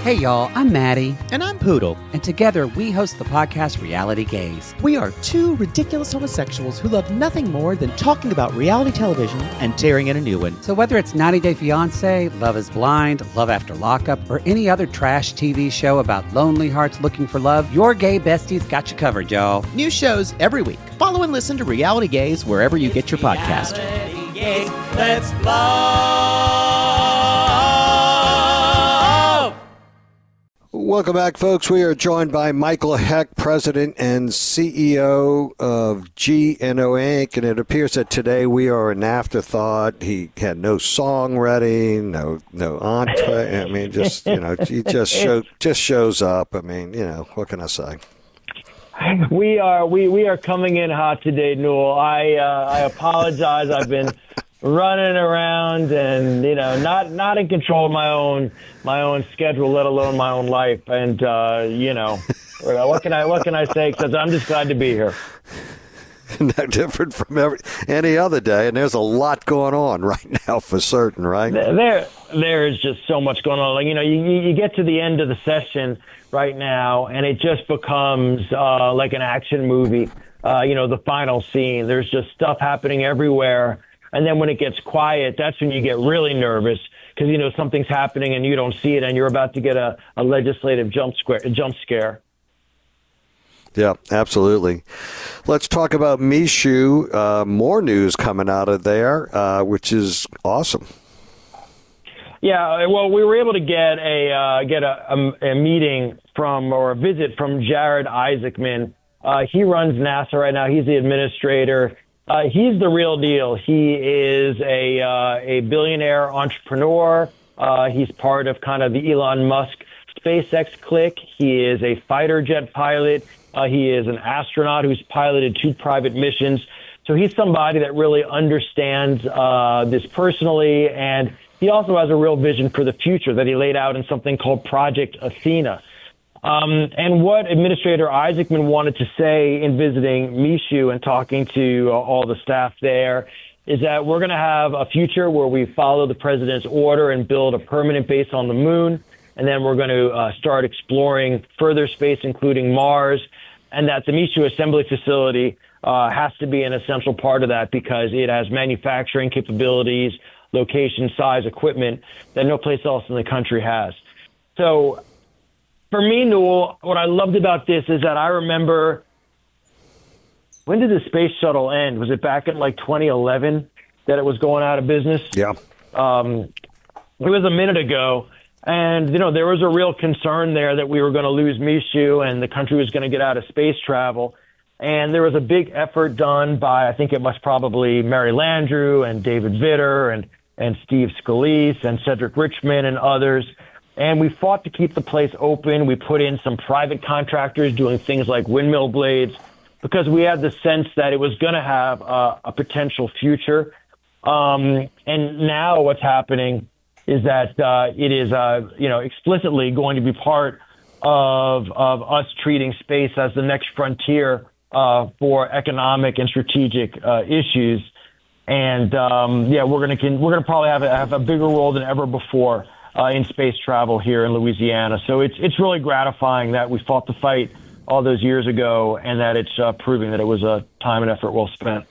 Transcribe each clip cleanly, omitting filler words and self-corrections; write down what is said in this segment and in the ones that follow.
Hey y'all, I'm Maddie. And I'm Poodle. And together we host the podcast Reality Gaze. We are two ridiculous homosexuals who love nothing more than talking about reality television and tearing in a new one. So whether it's 90 Day Fiancé, Love is Blind, Love After Lockup, or any other trash TV show about lonely hearts looking for love, your gay besties got you covered, y'all. New shows every week. Follow and listen to Reality Gaze wherever you get your podcast. Reality Gaze, let's love. Welcome back, folks. We are joined by Michael Hecht, President and CEO of GNO Inc., and it appears that today we are an afterthought. He had no song ready, no entree. I mean, just he just shows up. I mean, what can I say? We are coming in hot today, Newell. I apologize. I've been running around and not in control of my own schedule, let alone my own life. And what can I say? Because I'm just glad to be here. No different from any other day, and there's a lot going on right now for certain, right? There is just so much going on. Like you get to the end of the session right now, and it just becomes like an action movie. The final scene. There's just stuff happening everywhere. And then when it gets quiet, that's when you get really nervous because, something's happening and you don't see it and you're about to get a legislative jump scare. Yeah, absolutely. Let's talk about Michoud. More news coming out of there, which is awesome. Yeah, well, we were able to get a meeting or a visit from Jared Isaacman. He runs NASA right now. He's the administrator. He's the real deal. He is a billionaire entrepreneur. He's part of kind of the Elon Musk SpaceX clique. He is a fighter jet pilot. He is an astronaut who's piloted 2 private missions. So he's somebody that really understands this personally, and he also has a real vision for the future that he laid out in something called Project Athena. And what Administrator Isaacman wanted to say in visiting Michoud and talking to all the staff there is that we're going to have a future where we follow the president's order and build a permanent base on the moon. And then we're going to start exploring further space, including Mars, and that the Michoud assembly facility has to be an essential part of that because it has manufacturing capabilities, location, size, equipment that no place else in the country has. So for me, Newell, what I loved about this is that I remember, when did the space shuttle end? Was it back in 2011 that it was going out of business? Yeah. It was a minute ago. And, there was a real concern there that we were going to lose Michoud and the country was going to get out of space travel. And there was a big effort done by, I think it was probably Mary Landrieu and David Vitter and Steve Scalise and Cedric Richmond and others. And we fought to keep the place open. We put in some private contractors doing things like windmill blades because we had the sense that it was going to have a potential future. And now what's happening is that it is, explicitly going to be part of us treating space as the next frontier for economic and strategic issues. And we're going to probably have a bigger role than ever before in space travel here in Louisiana. So it's really gratifying that we fought the fight all those years ago and that it's proving that it was a time and effort well spent.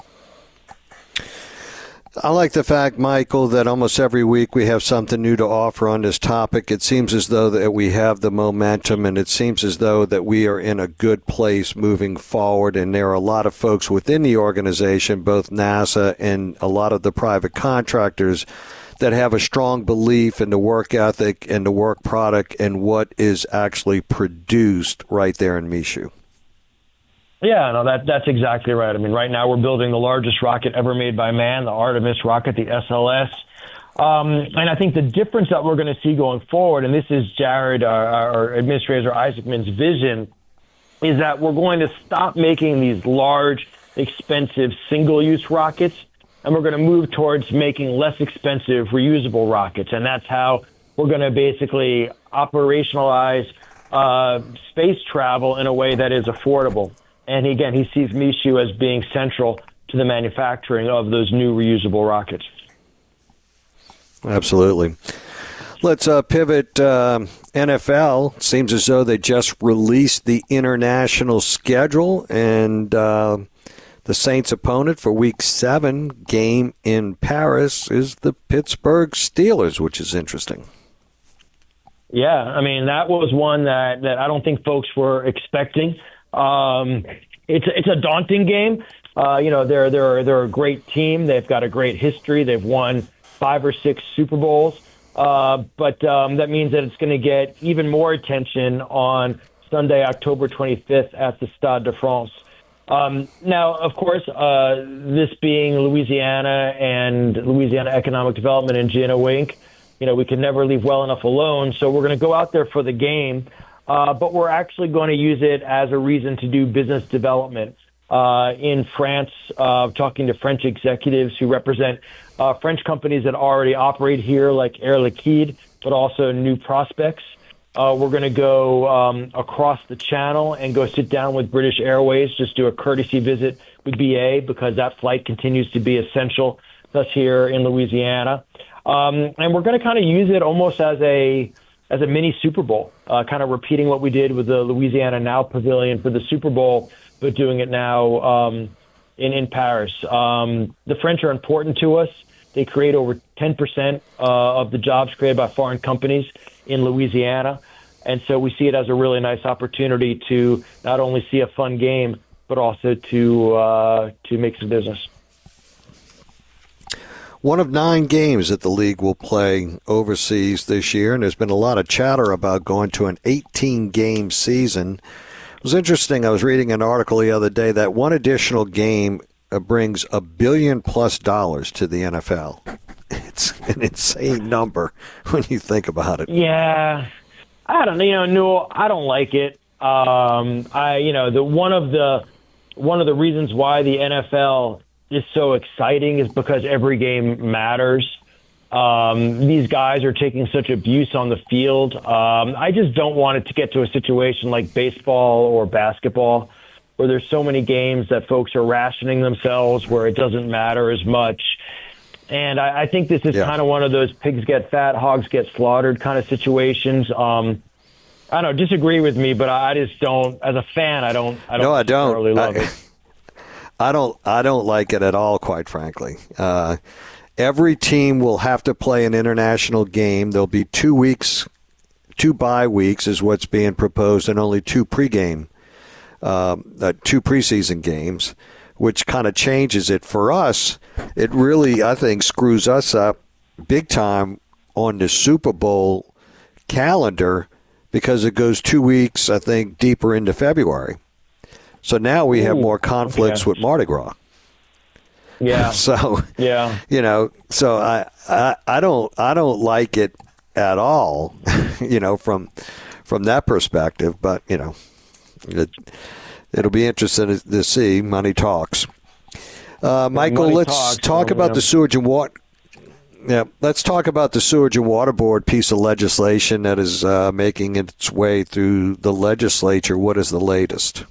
I like the fact, Michael, that almost every week we have something new to offer on this topic. It seems as though that we have the momentum, and it seems as though that we are in a good place moving forward. And there are a lot of folks within the organization, both NASA and a lot of the private contractors, that have a strong belief in the work ethic and the work product and what is actually produced right there in Michoud. Yeah, no, that's exactly right. I mean, right now we're building the largest rocket ever made by man, the Artemis rocket, the SLS. And I think the difference that we're going to see going forward, and this is Jared, our Administrator Isaacman's vision, is that we're going to stop making these large, expensive, single-use rockets, and we're going to move towards making less expensive, reusable rockets. And that's how we're going to basically operationalize space travel in a way that is affordable. And again, he sees Michoud as being central to the manufacturing of those new reusable rockets. Absolutely. Let's pivot. NFL seems as though they just released the international schedule, and the Saints' opponent for Week 7 game in Paris is the Pittsburgh Steelers, which is interesting. Yeah, I mean, that was one that I don't think folks were expecting. It's a daunting game. They're a great team. They've got a great history. They've won 5 or 6 Super Bowls. But that means that it's going to get even more attention on Sunday, October 25th at the Stade de France. Now, of course, this being Louisiana and Louisiana Economic Development and Gino Inc., we can never leave well enough alone. So we're going to go out there for the game, but we're actually going to use it as a reason to do business development. In France, talking to French executives who represent French companies that already operate here, like Air Liquide, but also new prospects. We're going to go across the channel and go sit down with British Airways, just do a courtesy visit with BA because that flight continues to be essential to us here in Louisiana. And we're going to kind of use it almost as a mini Super Bowl, kind of repeating what we did with the Louisiana Now Pavilion for the Super Bowl, but doing it now in Paris. The French are important to us. They create over 10% of the jobs created by foreign companies in Louisiana. And so we see it as a really nice opportunity to not only see a fun game, but also to make some business. One of 9 games that the league will play overseas this year, and there's been a lot of chatter about going to an 18-game season. It was interesting. I was reading an article the other day that one additional game brings $1 billion+ to the NFL. It's an insane number when you think about it. Yeah, I don't know. Newell, I don't like it. One of the reasons why the NFL is so exciting is because every game matters. These guys are taking such abuse on the field. I just don't want it to get to a situation like baseball or basketball where there's so many games that folks are rationing themselves where it doesn't matter as much. And I think this is kind of one of those pigs get fat, hogs get slaughtered kind of situations. I don't disagree with me, but I just don't, as a fan, I don't necessarily love it. I don't like it at all, quite frankly. Every team will have to play an international game. There'll be 2 weeks, 2 bye weeks is what's being proposed, and only 2 preseason games, which kind of changes it for us. It really, I think, screws us up big time on the Super Bowl calendar because it goes 2 weeks, I think, deeper into February. So now we have more conflicts with Mardi Gras. Yeah. So so I don't like it at all, from that perspective. But it'll be interesting to see. Money talks. Michael, let's talk about the sewage and water. Yeah, let's talk about the Sewage and Water Board piece of legislation that is making its way through the legislature. What is the latest?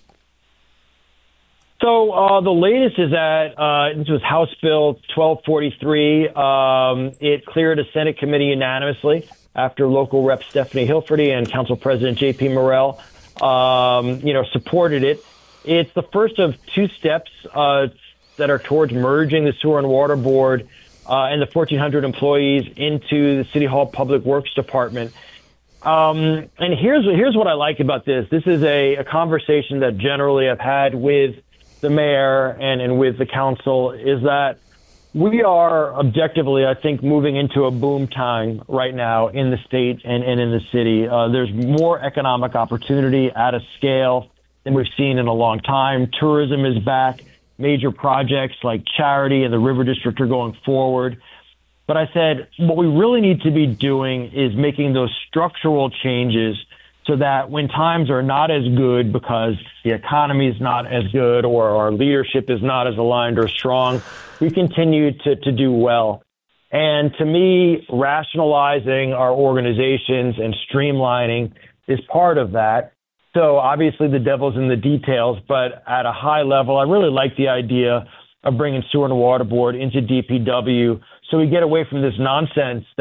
So the latest is that this was House Bill 1243. It cleared a Senate committee unanimously after local rep Stephanie Hilferty and Council President J.P. Morrell, supported it. It's the first of 2 steps that are towards merging the Sewer and Water Board and the 1,400 employees into the City Hall Public Works Department. And here's what I like about this. This is a conversation that generally I've had with the mayor and with the council, is that we are objectively, I think, moving into a boom time right now in the state and in the city. There's more economic opportunity at a scale than we've seen in a long time. Tourism is back. Major projects like Charity and the River District are going forward. But I said, what we really need to be doing is making those structural changes so that when times are not as good because the economy is not as good or our leadership is not as aligned or strong, we continue to do well. And to me, rationalizing our organizations and streamlining is part of that. So obviously the devil's in the details, but at a high level, I really like the idea of bringing Sewer and Water Board into DPW so we get away from this nonsense that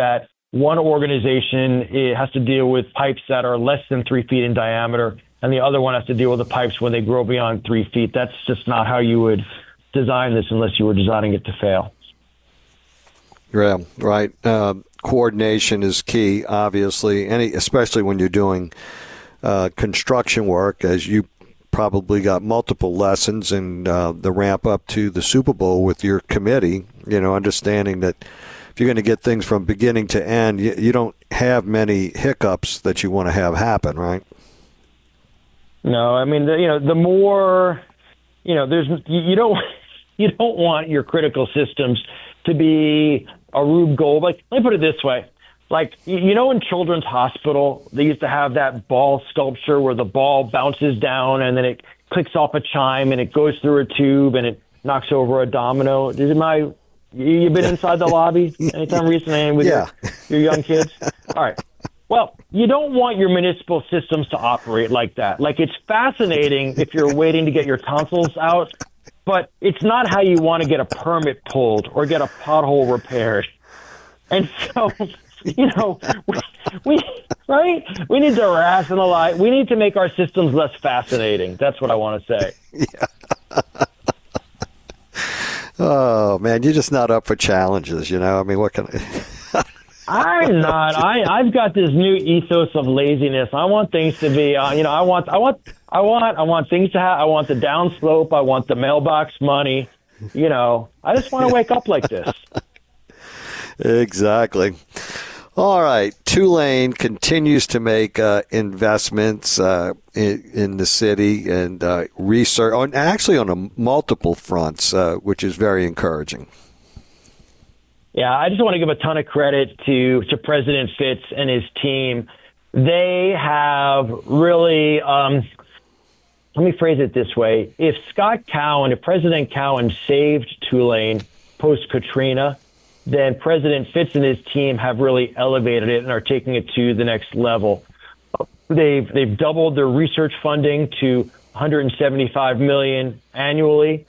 one organization it has to deal with pipes that are less than 3 feet in diameter, and the other one has to deal with the pipes when they grow beyond 3 feet. That's just not how you would design this unless you were designing it to fail. Yeah, right. Coordination is key, obviously, especially when you're doing construction work, as you probably got multiple lessons in the ramp up to the Super Bowl with your committee, understanding that if you're going to get things from beginning to end, you don't have many hiccups that you want to have happen, right? No, I mean, the more, there's, you don't want your critical systems to be a Rube Goldberg. Let me put it this way. Like, in Children's Hospital, they used to have that ball sculpture where the ball bounces down and then it clicks off a chime and it goes through a tube and it knocks over a domino. You've been inside the lobby anytime recently with your young kids? All right. Well, you don't want your municipal systems to operate like that. Like, it's fascinating if you're waiting to get your tonsils out, but it's not how you want to get a permit pulled or get a pothole repaired. And so, we need to rationalize. We need to make our systems less fascinating. That's what I want to say. Yeah. Oh, man, you're just not up for challenges, I mean, what can I'm not. I've got this new ethos of laziness. I want things to be, I want things to have. I want the downslope. I want the mailbox money. I just want to wake up like this. Exactly. All right. Tulane continues to make investments in the city and research, on multiple fronts, which is very encouraging. Yeah, I just want to give a ton of credit to President Fitz and his team. They have really, let me phrase it this way. If President Cowan saved Tulane post-Katrina, then President Fitz and his team have really elevated it and are taking it to the next level. They've doubled their research funding to $175 million annually.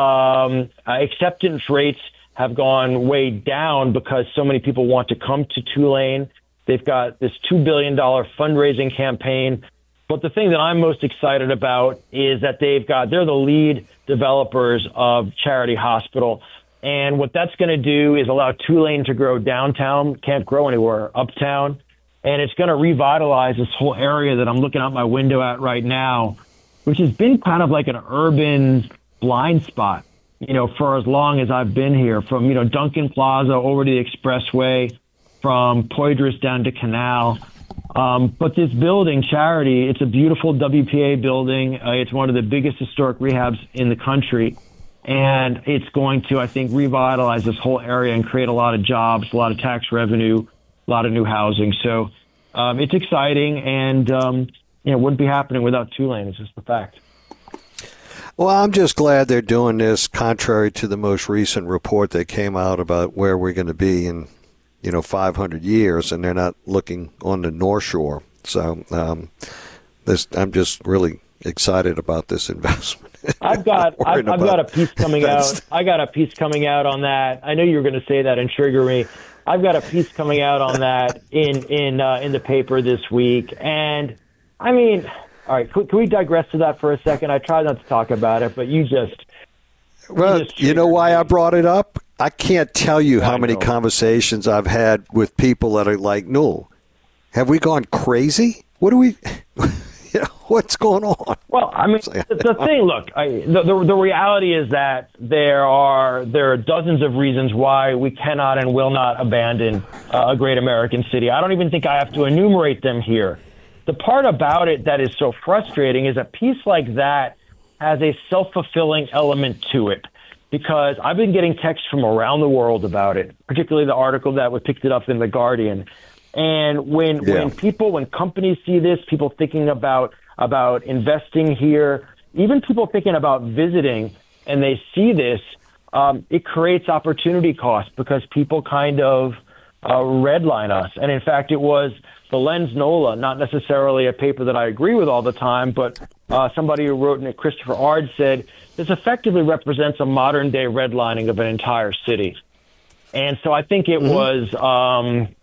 Acceptance rates have gone way down because so many people want to come to Tulane. They've got this $2 billion fundraising campaign. But the thing that I'm most excited about is that they're the lead developers of Charity Hospital. And what that's going to do is allow Tulane to grow downtown, can't grow anywhere, uptown. And it's going to revitalize this whole area that I'm looking out my window at right now, which has been kind of like an urban blind spot, for as long as I've been here, from, Duncan Plaza over to the Expressway, from Poydras down to Canal. But this building, Charity, it's a beautiful WPA building. It's one of the biggest historic rehabs in the country. And it's going to, I think, revitalize this whole area and create a lot of jobs, a lot of tax revenue, a lot of new housing. So it's exciting, and it wouldn't be happening without Tulane. It's just the fact. Well, I'm just glad they're doing this, contrary to the most recent report that came out about where we're going to be in, 500 years, and they're not looking on the North Shore. So I'm just really excited about this investment. I've got a piece coming out. I got a piece coming out on that. I know you were going to say that and trigger me. I've got a piece coming out on that in the paper this week. And I mean, all right, can we digress to that for a second? I tried not to talk about it, but you know why I brought it up? I can't tell you how many conversations I've had with people that are like, no, have we gone crazy? What do we... What's going on? Well, I mean, the thing. Look, the reality is that there are dozens of reasons why we cannot and will not abandon a great American city. I don't even think I have to enumerate them here. The part about it that is so frustrating is a piece like that has a self-fulfilling element to it, because I've been getting texts from around the world about it, particularly the article that was picked it up in The Guardian. And when companies see this, people thinking about investing here, even people thinking about visiting, and they see this, it creates opportunity cost because people kind of redline us. And in fact, it was the Lens Nola, not necessarily a paper that I agree with all the time, but somebody who wrote in it, Christopher Ard, said this effectively represents a modern day redlining of an entire city. And so I think it was...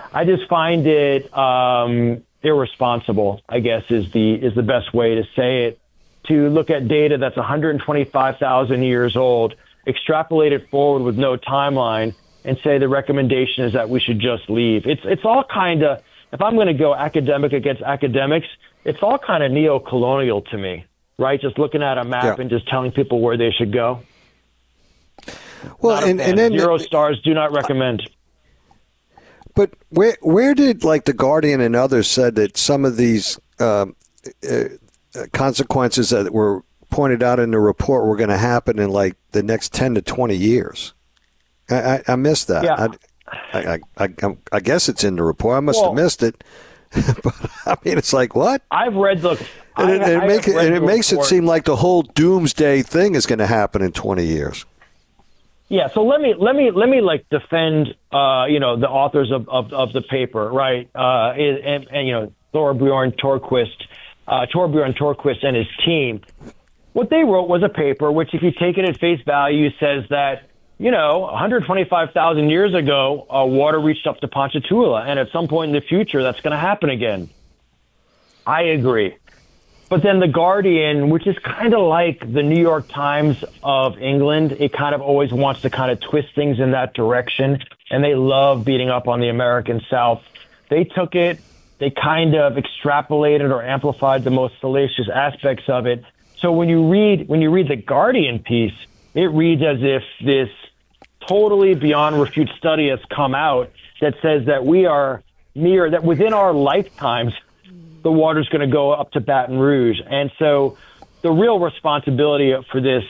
I just find it irresponsible, I guess, is the best way to say it, to look at data that's 125,000 years old, extrapolate it forward with no timeline, and say the recommendation is that we should just leave. It's all kind of, if I'm going to go academic against academics, it's all kind of neo-colonial to me, right? Just looking at a map and just telling people where they should go. Well, and then Eurostars do not recommend. But where did, like, The Guardian and others said that some of these consequences that were pointed out in the report were going to happen in, like, the next 10 to 20 years? I missed that. Yeah. I guess it's in the report. I must have missed it. But, I mean, it's like, what? I've read the... it makes it seem like the whole doomsday thing is going to happen in 20 years. Yeah, so let me like defend the authors of the paper, right? And Torbjorn Torquist and his team. What they wrote was a paper which, if you take it at face value, says that 125,000 years ago, water reached up to Ponchatoula, and at some point in the future, that's going to happen again. I agree. But then The Guardian, which is kind of like the New York Times of England, it kind of always wants to kind of twist things in that direction, and they love beating up on the American South. They took it, they kind of extrapolated or amplified the most salacious aspects of it. So when you read The Guardian piece, it reads as if this totally beyond refute study has come out that says that that within our lifetimes, the water's going to go up to Baton Rouge. And so the real irresponsibility for this,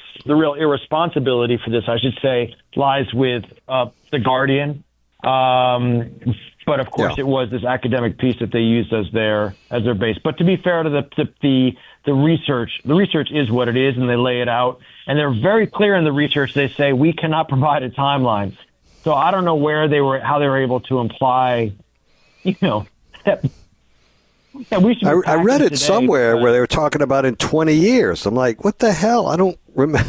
I should say, lies with The Guardian. But of course, It was this academic piece that they used as their base. But to be fair to the research is what it is, and they lay it out. And they're very clear in the research. They say we cannot provide a timeline. So I don't know how they were able to imply, that. Yeah, I read it somewhere where they were talking about in 20 years. I'm like, what the hell? I don't remember.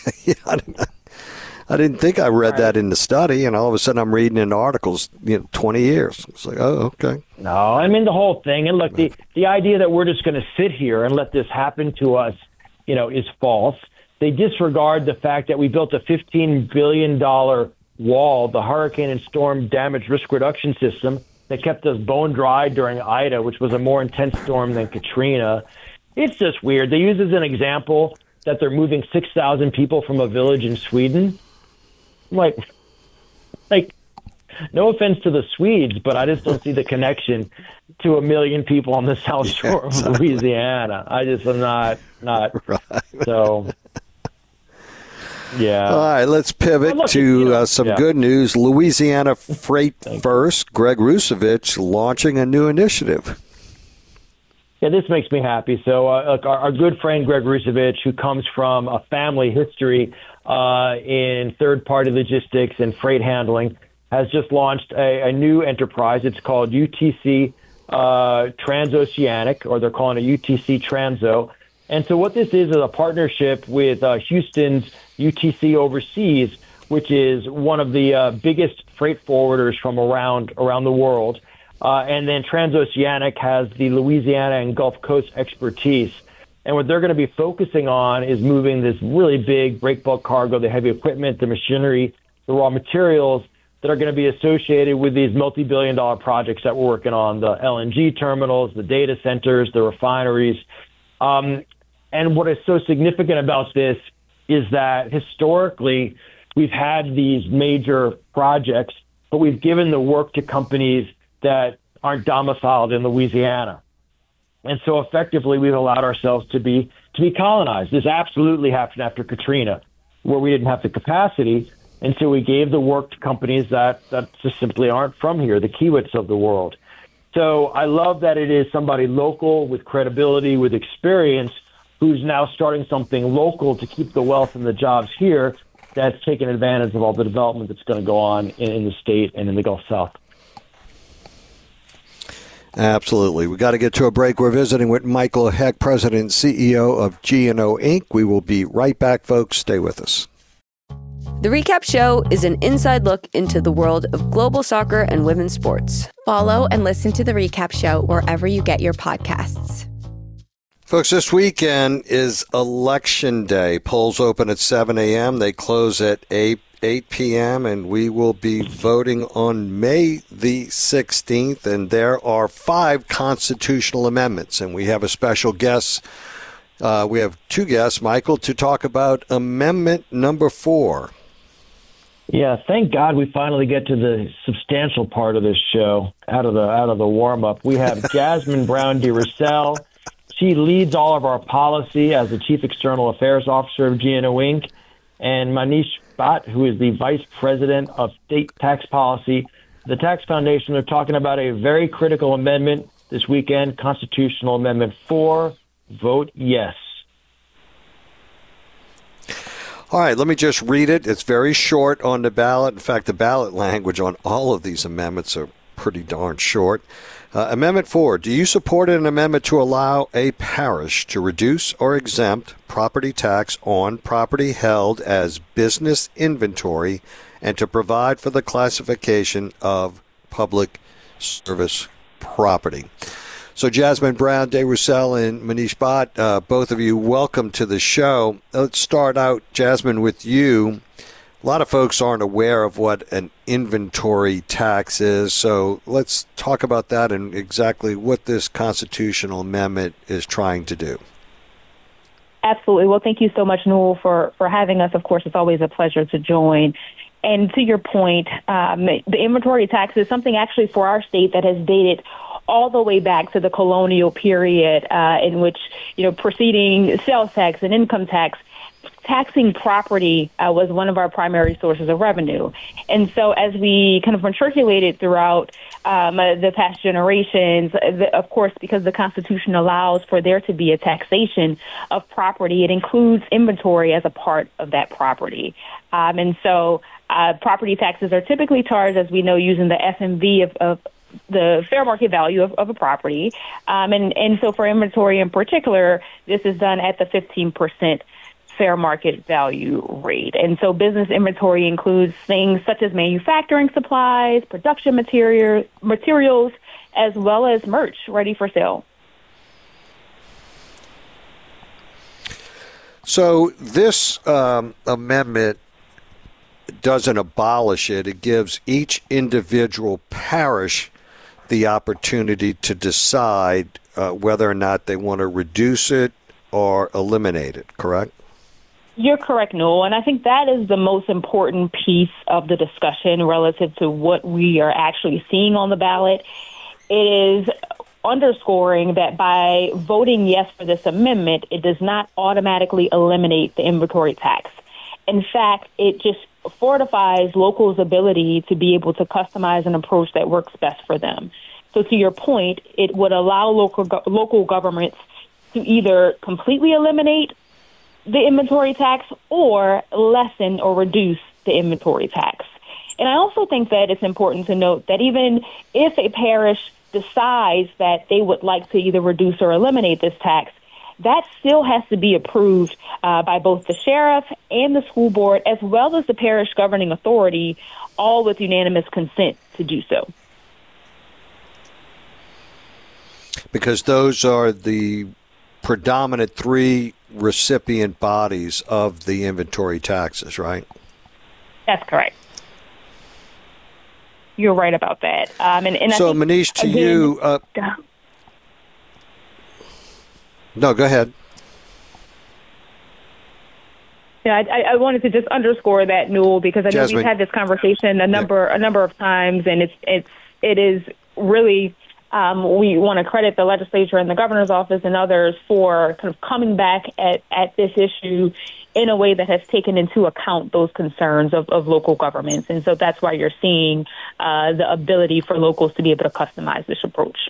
I didn't think I read that in the study, and all of a sudden I'm reading in articles, 20 years. It's like, oh, okay. No, I mean the whole thing. And look, the idea that we're just going to sit here and let this happen to us, is false. They disregard the fact that we built a $15 billion wall, the Hurricane and Storm Damage Risk Reduction System, that kept us bone dry during Ida, which was a more intense storm than Katrina. It's just weird. They use as an example that they're moving 6,000 people from a village in Sweden. Like, no offense to the Swedes, but I just don't see the connection to 1 million people on the South Shore of Louisiana. I just am not. Right. So, yeah. All right, let's pivot to some good news. Louisiana Freight First, Greg Rusevich launching a new initiative. Yeah, this makes me happy. So our good friend Greg Rusevich, who comes from a family history in third-party logistics and freight handling, has just launched a new enterprise. It's called UTC Transoceanic, or they're calling it UTC Transo. And so what this is a partnership with Houston's UTC Overseas, which is one of the biggest freight forwarders from around the world. And then Transoceanic has the Louisiana and Gulf Coast expertise. And what they're going to be focusing on is moving this really big breakbulk cargo, the heavy equipment, the machinery, the raw materials that are going to be associated with these multi-billion-dollar projects that we're working on, the LNG terminals, the data centers, the refineries. And what is so significant about this is that historically we've had these major projects, but we've given the work to companies that aren't domiciled in Louisiana. And so effectively we've allowed ourselves to be colonized. This absolutely happened after Katrina, where we didn't have the capacity. And so we gave the work to companies that just simply aren't from here, the Kiewits of the world. So I love that it is somebody local with credibility, with experience, who's now starting something local to keep the wealth and the jobs here, that's taking advantage of all the development that's going to go on in the state and in the Gulf South. Absolutely. We got to get to a break. We're visiting with Michael Heck, President and CEO of G&O Inc. We will be right back, folks. Stay with us. The Recap Show is an inside look into the world of global soccer and women's sports. Follow and listen to The Recap Show wherever you get your podcasts. Folks, this weekend is Election Day. Polls open at 7 a.m. They close at 8 p.m., and we will be voting on May the 16th. And there are 5 constitutional amendments, and we have a special guest. We have 2 guests, Michael, to talk about Amendment number 4. Yeah, thank God we finally get to the substantial part of this show out of the warm up. We have Jasmine Brown DeRussell. She leads all of our policy as the Chief External Affairs Officer of GNO Inc. And Manish Bhatt, who is the Vice President of State Tax Policy. The Tax Foundation are talking about a very critical amendment this weekend, Constitutional Amendment 4. Vote yes. All right, let me just read it. It's very short on the ballot. In fact, the ballot language on all of these amendments are pretty darn short. Amendment 4, do you support an amendment to allow a parish to reduce or exempt property tax on property held as business inventory and to provide for the classification of public service property? So Jasmine Brown DeRussell and Manish Bhatt, both of you, welcome to the show. Let's start out, Jasmine, with you. A lot of folks aren't aware of what an inventory tax is, so let's talk about that and exactly what this constitutional amendment is trying to do. Absolutely. Well, thank you so much, Newell, for having us. Of course, it's always a pleasure to join. And to your point, the inventory tax is something actually for our state that has dated all the way back to the colonial period, in which, preceding sales tax and income tax, taxing property was one of our primary sources of revenue. And so as we kind of matriculated throughout the past generations, of course, because the Constitution allows for there to be a taxation of property, it includes inventory as a part of that property. And so property taxes are typically charged, as we know, using the FMV of the fair market value of a property. And so for inventory in particular, this is done at the 15% fair market value rate. And so business inventory includes things such as manufacturing supplies, production materials, as well as merch ready for sale. So this amendment doesn't abolish it. It gives each individual parish the opportunity to decide whether or not they want to reduce it or eliminate it, correct? You're correct, Noel, and I think that is the most important piece of the discussion relative to what we are actually seeing on the ballot. It is underscoring that by voting yes for this amendment, it does not automatically eliminate the inventory tax. In fact, it just fortifies locals' ability to be able to customize an approach that works best for them. So to your point, it would allow local governments to either completely eliminate the inventory tax or lessen or reduce the inventory tax. And I also think that it's important to note that even if a parish decides that they would like to either reduce or eliminate this tax, that still has to be approved by both the sheriff and the school board, as well as the parish governing authority, all with unanimous consent to do so. Because those are the predominant 3 recipient bodies of the inventory taxes, right? That's correct. You're right about that. And so, I think, Manish, to again, you... No, go ahead. Yeah, I wanted to just underscore that, Newell, because I know Jasmine, we've had this conversation a number of times, and it is really we want to credit the legislature and the governor's office and others for kind of coming back at this issue in a way that has taken into account those concerns of local governments, and so that's why you're seeing the ability for locals to be able to customize this approach.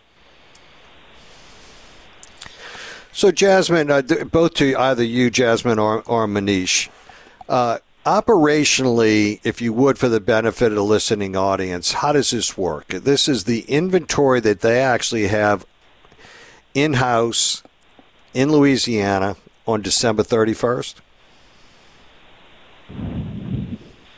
So, Jasmine, both to either you, Jasmine, or Manish, operationally, if you would, for the benefit of the listening audience, how does this work? This is the inventory that they actually have in-house in Louisiana on December 31st?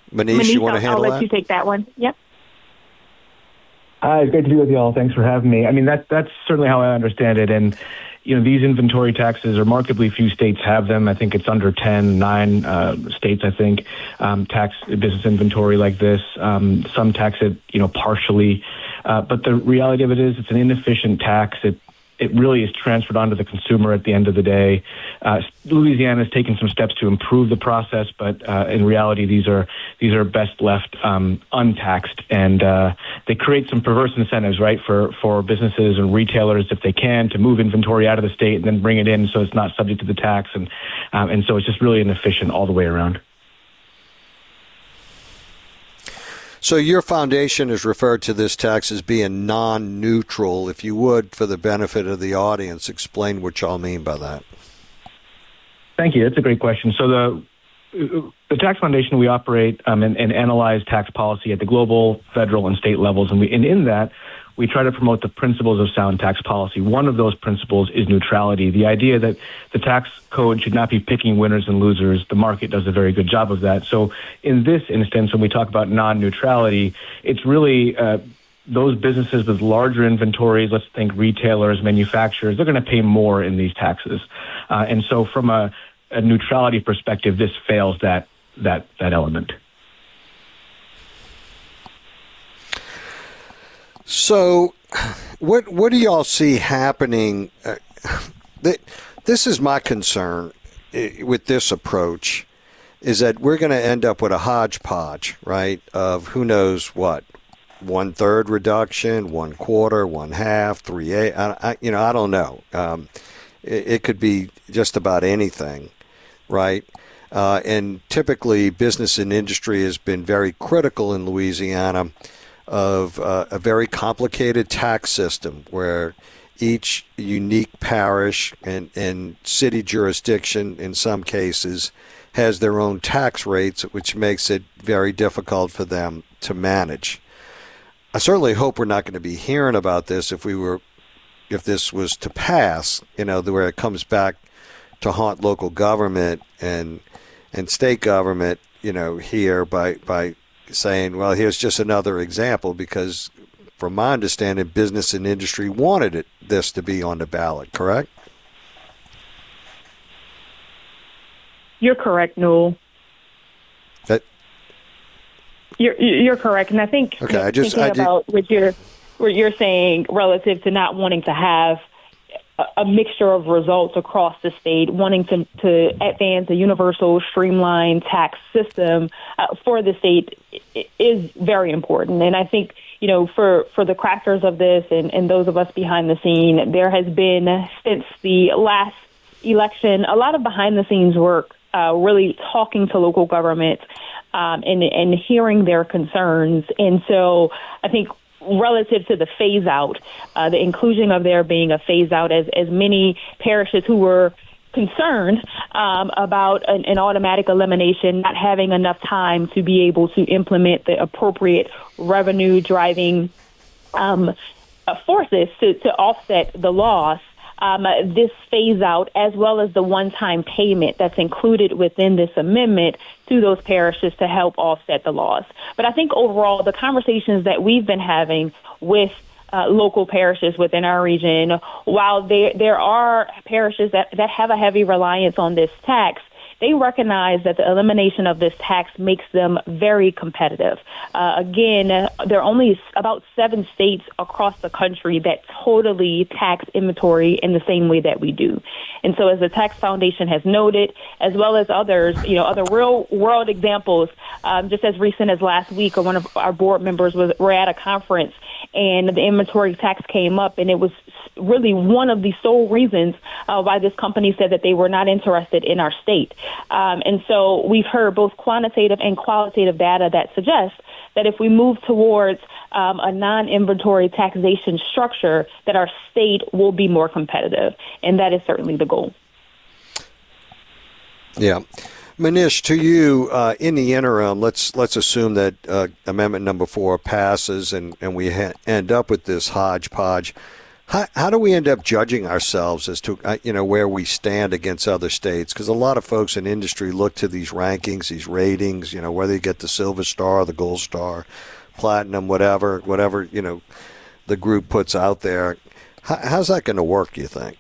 Manish, you want to handle that? I'll let you take that one. Yep. Hi, it's great to be with you all. Thanks for having me. I mean, that's certainly how I understand it. And, these inventory taxes, remarkably few states have them. I think it's under 9 states, I think, tax business inventory like this. Some tax it, partially. But the reality of it is it's an inefficient tax. It really is transferred onto the consumer at the end of the day. Louisiana has taken some steps to improve the process, but in reality, these are best left untaxed, and they create some perverse incentives, right, for businesses and retailers, if they can, to move inventory out of the state and then bring it in so it's not subject to the tax, and so it's just really inefficient all the way around. So your foundation has referred to this tax as being non-neutral. If you would, for the benefit of the audience, explain what y'all mean by that. Thank you. That's a great question. So the Tax Foundation, we operate and analyze tax policy at the global, federal, and state levels, and in that, we try to promote the principles of sound tax policy. One of those principles is neutrality, the idea that the tax code should not be picking winners and losers. The market does a very good job of that. So in this instance, when we talk about non-neutrality, it's really those businesses with larger inventories, let's think retailers, manufacturers, they're going to pay more in these taxes. And so from a neutrality perspective, this fails that element. So, what do y'all see happening? This is my concern with this approach, is that we're going to end up with a hodgepodge, right, of who knows what, 1/3 reduction, 1/4, 1/2, 3/8. I don't know. It could be just about anything, right? And typically, business and industry has been very critical in Louisiana of a very complicated tax system where each unique parish and city jurisdiction, in some cases, has their own tax rates, which makes it very difficult for them to manage. I certainly hope we're not going to be hearing about this if this was to pass, where it comes back to haunt local government and state government, here by saying, well, here's just another example, because from my understanding, business and industry wanted this to be on the ballot, correct? You're correct, Newell. You're correct, and I think about what you're saying relative to not wanting to have a mixture of results across the state, wanting to advance a universal, streamlined tax system for the state is very important. And I think, for the crafters of this and those of us behind the scene, there has been, since the last election, a lot of behind-the-scenes work, really talking to local governments and hearing their concerns. And so I think relative to the phase out, the inclusion of there being a phase out, as many parishes who were concerned about an automatic elimination, not having enough time to be able to implement the appropriate revenue driving forces to offset the loss. This phase out, as well as the one-time payment that's included within this amendment to those parishes to help offset the loss. But I think overall, the conversations that we've been having with local parishes within our region, while there are parishes that have a heavy reliance on this tax, they recognize that the elimination of this tax makes them very competitive. Again, there are only about 7 states across the country that totally tax inventory in the same way that we do. And so as the Tax Foundation has noted, as well as others, other real-world examples, just as recent as last week, one of our board members were at a conference, and the inventory tax came up, and it was really one of the sole reasons why this company said that they were not interested in our state. And so we've heard both quantitative and qualitative data that suggests that if we move towards a non-inventory taxation structure, that our state will be more competitive. And that is certainly the goal. Yeah. Manish, to you, in the interim, let's assume that Amendment Number 4 passes and we end up with this hodgepodge. How do we end up judging ourselves as to where we stand against other states? Because a lot of folks in industry look to these rankings, these ratings, whether you get the Silver Star, the Gold Star, Platinum, whatever the group puts out there. How's that going to work, do you think?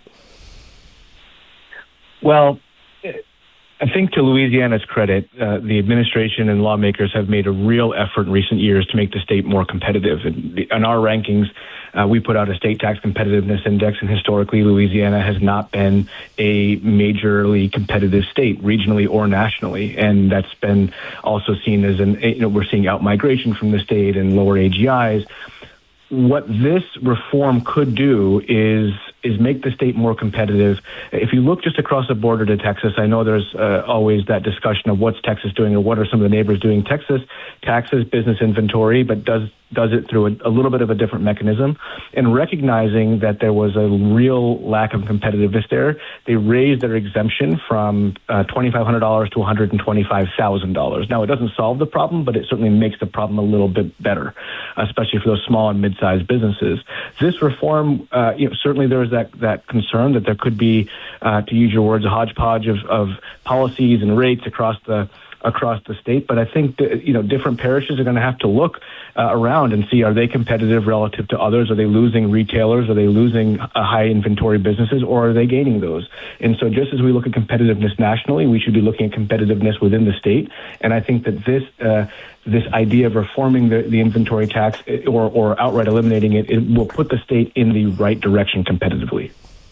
Well, I think to Louisiana's credit, the administration and lawmakers have made a real effort in recent years to make the state more competitive. In our rankings, we put out a state tax competitiveness index, and historically, Louisiana has not been a majorly competitive state, regionally or nationally. And that's been also seen as we're seeing out-migration from the state and lower AGIs. What this reform could do is make the state more competitive. If you look just across the border to Texas, I know there's always that discussion of what's Texas doing or what are some of the neighbors doing. Texas taxes business inventory, but does it through a little bit of a different mechanism. And recognizing that there was a real lack of competitiveness there, they raised their exemption from $2,500 to $125,000. Now, it doesn't solve the problem, but it certainly makes the problem a little bit better, especially for those small and mid-sized businesses. This reform, certainly there is that concern that there could be, to use your words, a hodgepodge of policies and rates across the state. But I think different parishes are going to have to look around and see, are they competitive relative to others? Are they losing retailers? Are they losing high inventory businesses, or are they gaining those? And so just as we look at competitiveness nationally, we should be looking at competitiveness within the state. And I think that this idea of reforming the inventory tax or outright eliminating it will put the state in the right direction competitively.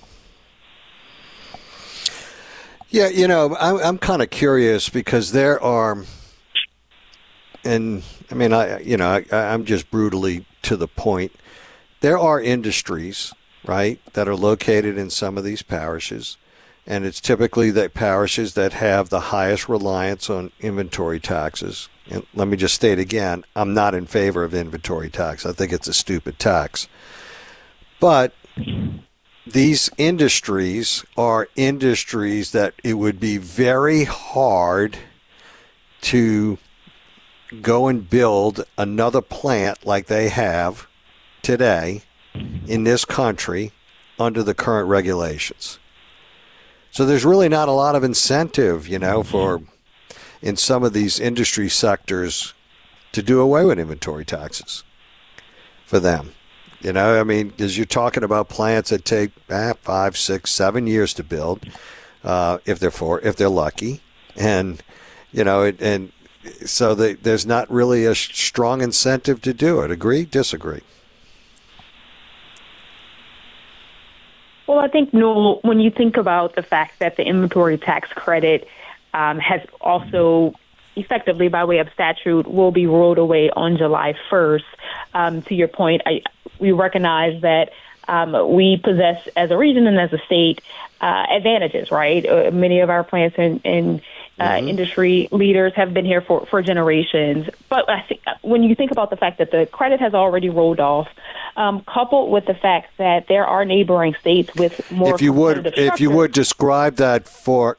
Yeah, I'm kind of curious because there are, and I mean, I'm just brutally to the point. There are industries, right, that are located in some of these parishes, and it's typically the parishes that have the highest reliance on inventory taxes. And let me just state again, I'm not in favor of inventory tax. I think it's a stupid tax. But these industries are industries that it would be very hard to go and build another plant like they have today in this country under the current regulations. So there's really not a lot of incentive, for in some of these industry sectors to do away with inventory taxes for them. Because you're talking about plants that take 5, 6, 7 years to build, if they're lucky, and so there's not really a strong incentive to do it. Agree? Disagree? Well, I think, Noel, when you think about the fact that the inventory tax credit has also effectively, by way of statute, will be rolled away on July 1st. To your point, we recognize that we possess, as a region and as a state, advantages, right? Many of our plants and industry leaders have been here for generations. But I think when you think about the fact that the credit has already rolled off, coupled with the fact that there are neighboring states with more if you would describe that for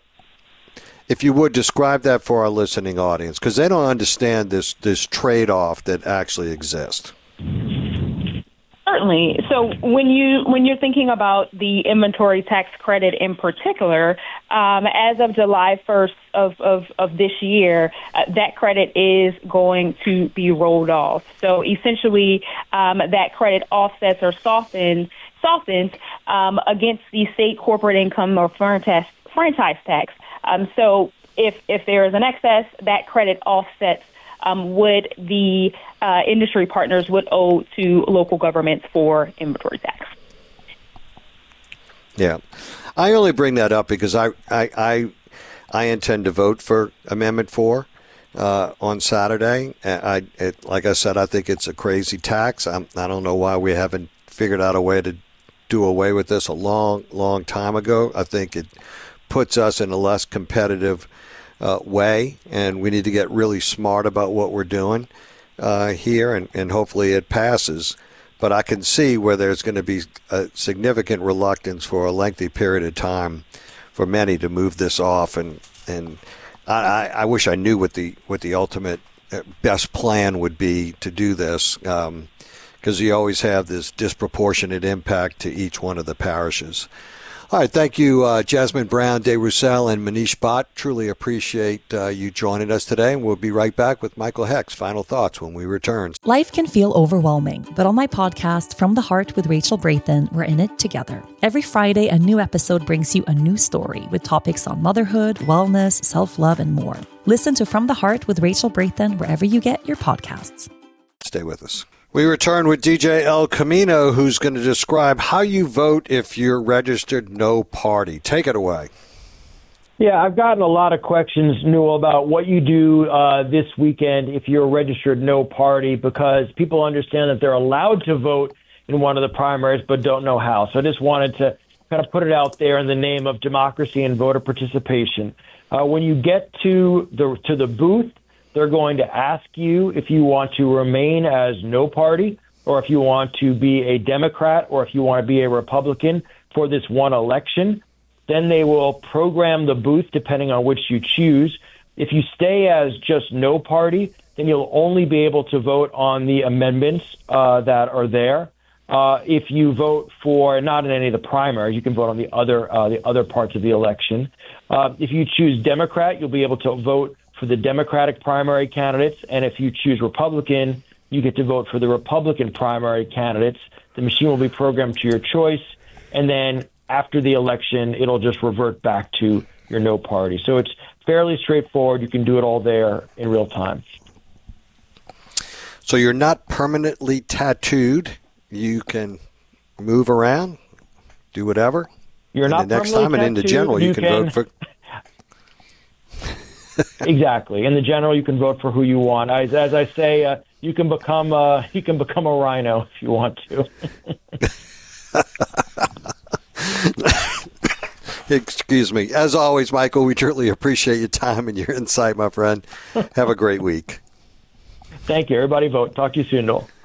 our listening audience, because they don't understand this trade-off that actually exists. Certainly. So when you're thinking about the inventory tax credit in particular, as of July 1st of this year, that credit is going to be rolled off. So essentially, that credit offsets or softens against the state corporate income or franchise tax. So if there is an excess, that credit offsets what the industry partners would owe to local governments for inventory tax. Yeah. I only bring that up because I intend to vote for Amendment 4 on Saturday. Like I said, I think it's a crazy tax. I don't know why we haven't figured out a way to do away with this a long, long time ago. I think it puts us in a less competitive way, and we need to get really smart about what we're doing here, and hopefully it passes. But I can see where there's going to be a significant reluctance for a lengthy period of time for many to move this off, and I wish I knew what the ultimate best plan would be to do this, because because you always have this disproportionate impact to each one of the parishes. All right, thank you, Jasmine Brown, De Roussel, and Manish Bhatt. Truly appreciate you joining us today, and we'll be right back with Michael Heck's final thoughts when we return. Life can feel overwhelming, but on my podcast, From the Heart with Rachel Brathen, we're in it together. Every Friday, a new episode brings you a new story with topics on motherhood, wellness, self-love, and more. Listen to From the Heart with Rachel Brathen wherever you get your podcasts. Stay with us. We return with DJ El Camino, who's going to describe how you vote if you're registered no party. Take it away. Yeah, I've gotten a lot of questions, Newell, about what you do this weekend if you're registered no party, because people understand that they're allowed to vote in one of the primaries but don't know how. So I just wanted to kind of put it out there in the name of democracy and voter participation. When you get to the booth, they're going to ask you if you want to remain as no party, or if you want to be a Democrat, or if you want to be a Republican for this one election. Then they will program the booth depending on which you choose. If you stay as just no party, then you'll only be able to vote on the amendments that are there. If you vote for not in any of the primaries, you can vote on the other parts of the election. If you choose Democrat, you'll be able to vote for the Democratic primary candidates, and if you choose Republican, you get to vote for the Republican primary candidates. The machine will be programmed to your choice, and then after the election, it'll just revert back to your no party. So it's fairly straightforward. You can do it all there in real time. So you're not permanently tattooed. You can move around, do whatever. You're not the next time, tattooed, and in the general, you can vote for. Exactly. In the general, you can vote for who you want. As I say, you can become a rhino if you want to. Excuse me. As always, Michael, we truly appreciate your time and your insight, my friend. Have a great week. Thank you. Everybody vote. Talk to you soon, Noel.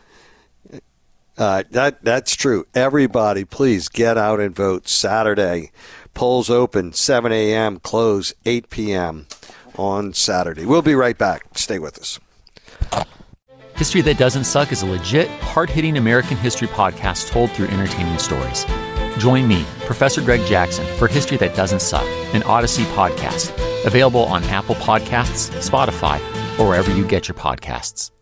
That's true. Everybody, please get out and vote Saturday. Polls open 7 a.m., close 8 p.m. on Saturday. We'll be right back. Stay with us. History That Doesn't Suck is a legit, hard-hitting American history podcast told through entertaining stories. Join me, Professor Greg Jackson, for History That Doesn't Suck, an Odyssey podcast. Available on Apple Podcasts, Spotify, or wherever you get your podcasts.